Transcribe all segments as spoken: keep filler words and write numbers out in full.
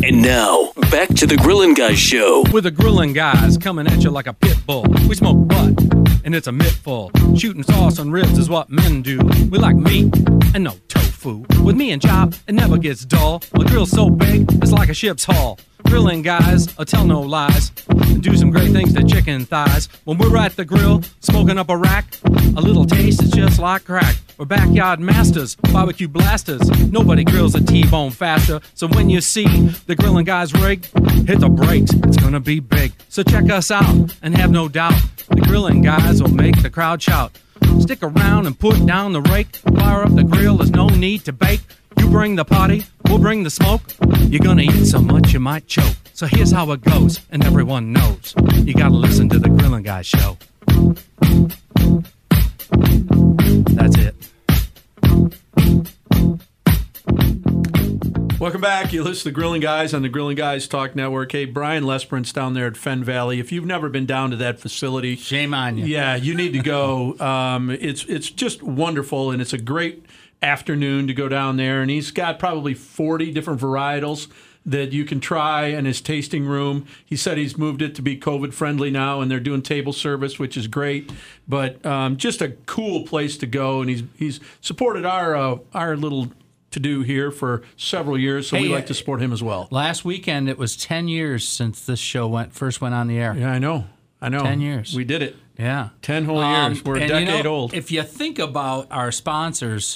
And now, back to the Grillin' Guys show. With the Grillin' Guys coming at you like a pit bull. We smoke butt, and it's a mittful. Shooting sauce on ribs is what men do. We like meat and no tofu. With me and Chop, it never gets dull. My grill's so big, it's like a ship's hull. Grillin' Guys, I'll tell no lies, and do some great things to chicken thighs. When we're at the grill, smoking up a rack, a little taste is just like crack. We're backyard masters, barbecue blasters. Nobody grills a T-bone faster. So when you see the Grillin' Guys rig, hit the brakes, it's gonna be big. So check us out, and have no doubt, the Grillin' Guys will make the crowd shout. Stick around and put down the rake. Fire up the grill, there's no need to bake. You bring the party, we'll bring the smoke. You're gonna eat so much you might choke. So here's how it goes, and everyone knows. You gotta listen to the Grillin' Guys show. That's it. Welcome back. You listen to the Grillin' Guys on the Grillin' Guys Talk Network. Hey, Brian Lesperance down there at Fenn Valley. If you've never been down to that facility, Shame on you. Yeah, you need to go. Um, it's it's just wonderful, and it's a great afternoon to go down there. And he's got probably forty different varietals that you can try in his tasting room. He said he's moved it to be COVID friendly now, and they're doing table service, which is great. But um, just a cool place to go, and he's he's supported our uh, our little to do here for several years, so Hey, we like to support him as well. Last weekend, it was ten years since this show went first went on the air. Yeah, I know. I know. ten years. We did it. Yeah. ten whole Um, years. We're a and decade you know, old. If you think about our sponsors,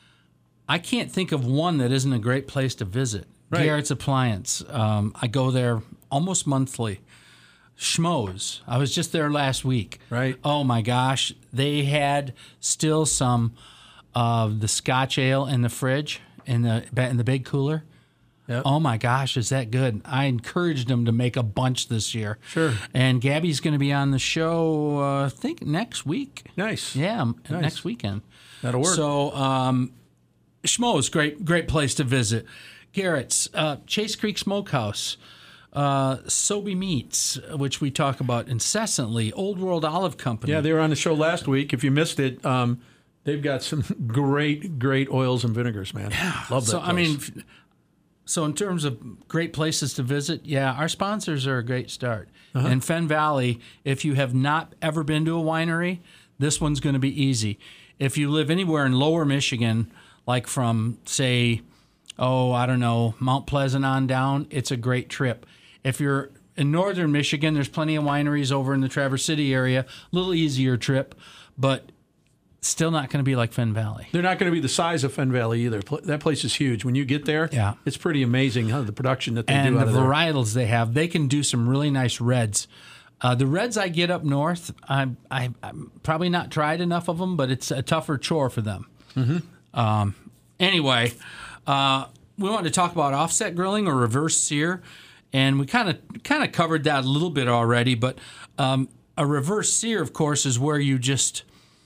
I can't think of one that isn't a great place to visit. Right. Garrett's Appliance. Um, I go there almost monthly. Schmoes. I was just there last week. Right. Oh, my gosh. They had still some of the Scotch ale in the fridge, in the in the big cooler. Yep. Oh, my gosh, is that good? I encouraged them to make a bunch this year. Sure. And Gabby's going to be on the show, uh, I think, next week. Nice. Yeah, m- Nice. next weekend. That'll work. So, um, Schmoes, great, great place to visit. Garrett's, uh, Chase Creek Smokehouse, uh, Sobe Meats, which we talk about incessantly, Old World Olive Company. Yeah, they were on the show last week. If you missed it, um, they've got some great, great oils and vinegars, man. Yeah. Love that So, place. I mean, f- so in terms of great places to visit, yeah, our sponsors are a great start. Uh-huh. And Fenn Valley, if you have not ever been to a winery, this one's going to be easy. If you live anywhere in lower Michigan, like from, say, oh, I don't know, Mount Pleasant on down, it's a great trip. If you're in northern Michigan, there's plenty of wineries over in the Traverse City area, a little easier trip, but still not going to be like Fenn Valley. They're not going to be the size of Fenn Valley either. Pl- That place is huge. When you get there, Yeah. it's pretty amazing how the production that they And do the out of there. varietals they have, they can do some really nice reds. Uh, the reds I get up north, I, I, I'm probably not tried enough of them, but it's a tougher chore for them. Mm-hmm. Um, anyway, uh, we wanted to talk about offset grilling or reverse sear, and we kind of kind of covered that a little bit already. But um, a reverse sear, of course, is where you just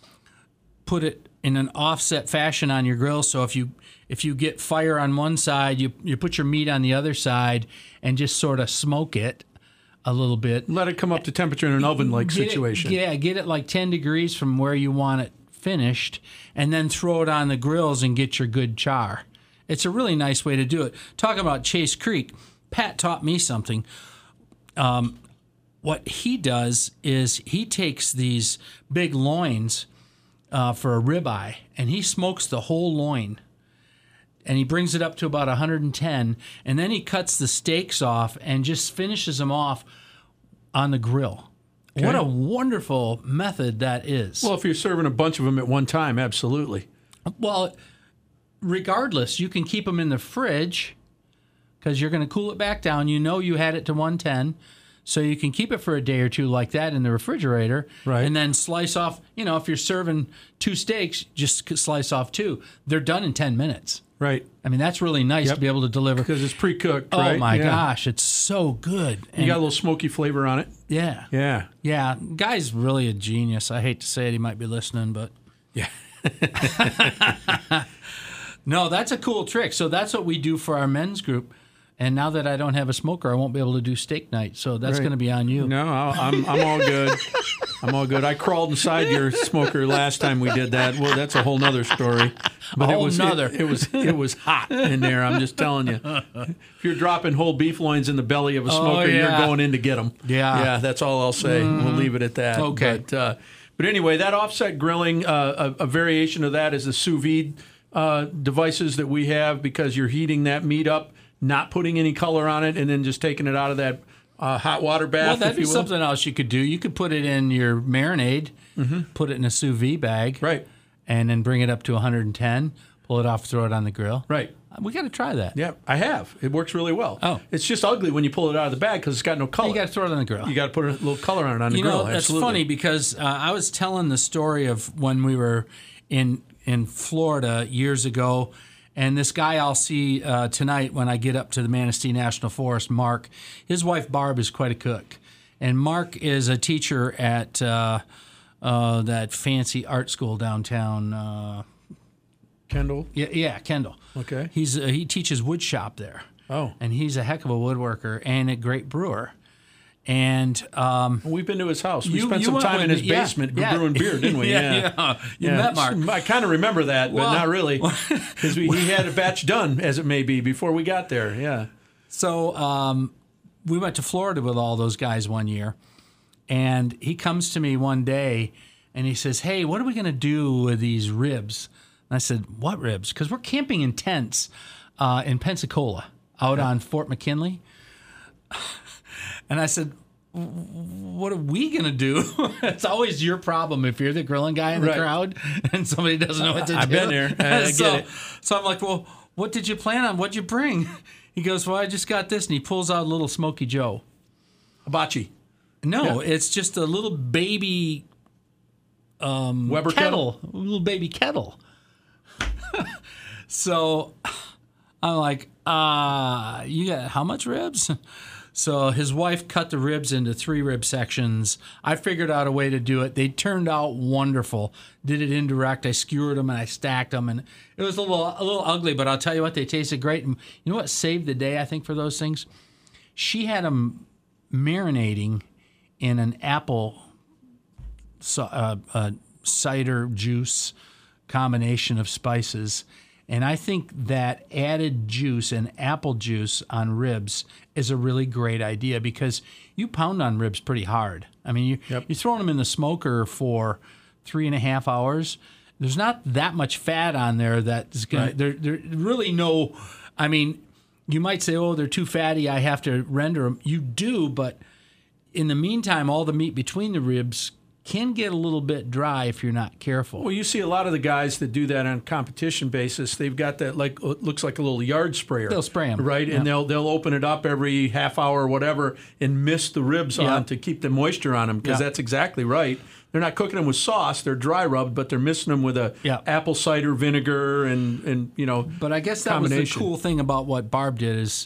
put it in an offset fashion on your grill. So if you if you get fire on one side, you you put your meat on the other side and just sort of smoke it a little bit. Let it come up to temperature in an oven-like Get it- situation. yeah, get it like ten degrees from where you want it finished, and then throw it on the grills and get your good char. It's a really nice way to do it. Talking about Chase Creek, Pat taught me something. Um, what he does is he takes these big loins uh, for a ribeye, and he smokes the whole loin. And he brings it up to about one hundred ten, and then he cuts the steaks off and just finishes them off on the grill. Okay. What a wonderful method that is. Well, if you're serving a bunch of them at one time, absolutely. Well, regardless, you can keep them in the fridge because you're going to cool it back down. You know you had it to one ten, so you can keep it for a day or two like that in the refrigerator. Right. And then slice off, you know, if you're serving two steaks, just slice off two. They're done in ten minutes. Right. I mean, that's really nice Yep. to be able to deliver. Because it's pre-cooked, Oh, right? my Yeah. gosh, it's so good. You And- got a little smoky flavor on it. yeah. Yeah. Yeah. Guy's really a genius. I hate to say it. He might be listening, but. Yeah. No, that's a cool trick. So that's what we do for our men's group. And now that I don't have a smoker, I won't be able to do steak night. So that's Right. going to be on you. No, I'll- I'm I'm all good. I'm all good. I crawled inside your smoker last time we did that. Well, that's a whole nother story. But A whole it was nother. It, it was it was hot in there. I'm just telling you. If you're dropping whole beef loins in the belly of a smoker, yeah. you're going in to get them. Yeah. yeah. That's all I'll say. We'll leave it at that. Okay. But, uh, but anyway, that offset grilling, uh, a, a variation of that is the sous vide uh, devices that we have, because you're heating that meat up, not putting any color on it, and then just taking it out of that uh, hot water bath. Well, that'd if be you will. something else you could do. You could put it in your marinade, put it in a sous vide bag, Right. and then bring it up to one hundred ten, pull it off, throw it on the grill. Right. We got to try that. Yeah, I have. It works really well. Oh. It's just ugly when you pull it out of the bag because it's got no color. You got to throw it on the grill. You got to put a little color on it on the You grill. know, that's Absolutely. funny because uh, I was telling the story of when we were in in Florida years ago, and this guy I'll see uh, tonight when I get up to the Manistee National Forest, Mark, his wife Barb is quite a cook. And Mark is a teacher at uh, uh, that fancy art school downtown. Uh, Kendall. yeah, yeah, Kendall. Okay. He's uh, he teaches wood shop there. Oh. And he's a heck of a woodworker and a great brewer. And um, We've been to his house. We You- spent you some went time in with his me, yeah, basement yeah. brewing beer, didn't we? Yeah, yeah. You met Mark. I kind of remember that, but Well- not really, because he had a batch done, as it may be, before we got there. Yeah. So um, we went to Florida with all those guys one year, and he comes to me one day and he says, "Hey, what are we going to do with these ribs?" And I said, "What ribs?" Because we're camping in tents uh, in Pensacola, out on Fort McKinley. And I said, "What are we going to do?" It's always your problem if you're the grilling guy in the Right. crowd and somebody doesn't know what to I've do. been there. I- I get so, it. so I'm like, "Well, what did you plan on? What'd you bring?" He goes, "Well, I just got this." And he pulls out a little Smoky Joe. Hibachi. No, it's just a little baby Weber kettle, a little baby kettle. So I'm like, uh, you got how much ribs? So his wife cut the ribs into three rib sections. I figured out a way to do it. They turned out wonderful. Did it indirect. I skewered them and I stacked them, and it was a little a little ugly, but I'll tell you what, they tasted great. And you know what saved the day, I think, for those things? She had them marinating in an apple so, uh, uh, cider juice combination of spices. And I think that added juice and apple juice on ribs is a really great idea, because you pound on ribs pretty hard. I mean, you, Yep. you're throwing them in the smoker for three and a half hours. There's not that much fat on there that's going Right. to, there, there really no, I mean, you might say, oh, they're too fatty, I have to render them. You do, but in the meantime, all the meat between the ribs can get a little bit dry if you're not careful. Well, you see a lot of the guys that do that on a competition basis. They've got that, like, it looks like a little yard sprayer. They'll spray 'em. right? Yeah. And they'll they'll open it up every half hour or whatever and mist the ribs Yeah. on to keep the moisture on them, because Yeah. that's exactly right. They're not cooking them with sauce; they're dry rubbed, but they're missing them with a Yeah. apple cider vinegar and and you know. But I guess that was the combination. cool thing about what Barb did is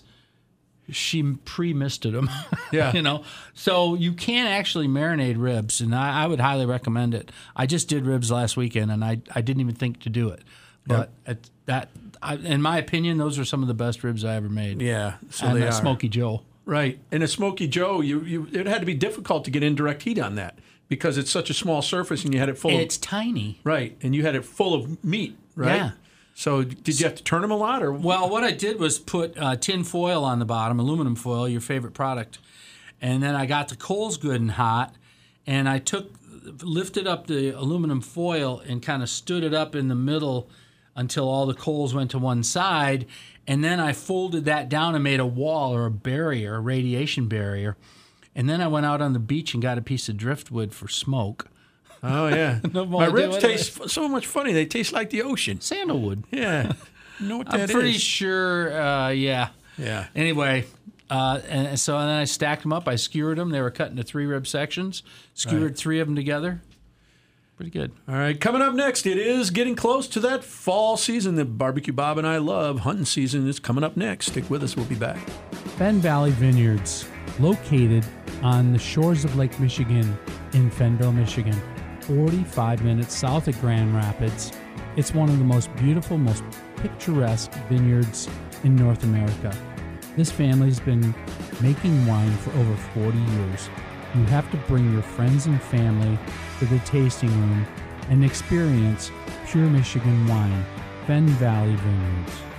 she pre-misted them. Yeah. You know, so you can actually marinate ribs, and I, I would highly recommend it. I just did ribs last weekend, and I, I didn't even think to do it. But it, that, I, in my opinion, those are some of the best ribs I ever made. Yeah, so and they that are. Smoky Joe. Right. And a Smoky Joe, you, you it had to be difficult to get indirect heat on that because it's such a small surface and you had it full It's of tiny. right, and you had it full of meat, right? Yeah. So did you have to turn them a lot or Well, what I did was put uh, tin foil on the bottom, aluminum foil, your favorite product, and then I got the coals good and hot, and I took, lifted up the aluminum foil and kind of stood it up in the middle until all the coals went to one side, and then I folded that down and made a wall or a barrier, a radiation barrier, and then I went out on the beach and got a piece of driftwood for smoke. Oh yeah. No more My idea ribs what it taste f- so much funny. They taste like the ocean. Sandalwood. Yeah. You know what I'm that pretty is? sure, uh, yeah. Yeah. Anyway, uh, and so then I stacked them up. I skewered them. They were cut into three rib sections. Skewered Right. three of them together. Pretty good. All right, coming up next, it is getting close to that fall season that Barbecue Bob and I love. Hunting season is coming up next. Stick with us. We'll be back. Fenn Valley Vineyards, located on the shores of Lake Michigan in Fennville, Michigan, forty-five minutes south of Grand Rapids. It's one of the most beautiful, most picturesque vineyards in North America. This family's been making wine for over forty years. You have to bring your friends and family to the tasting room and experience pure Michigan wine. Fenn Valley Vineyards.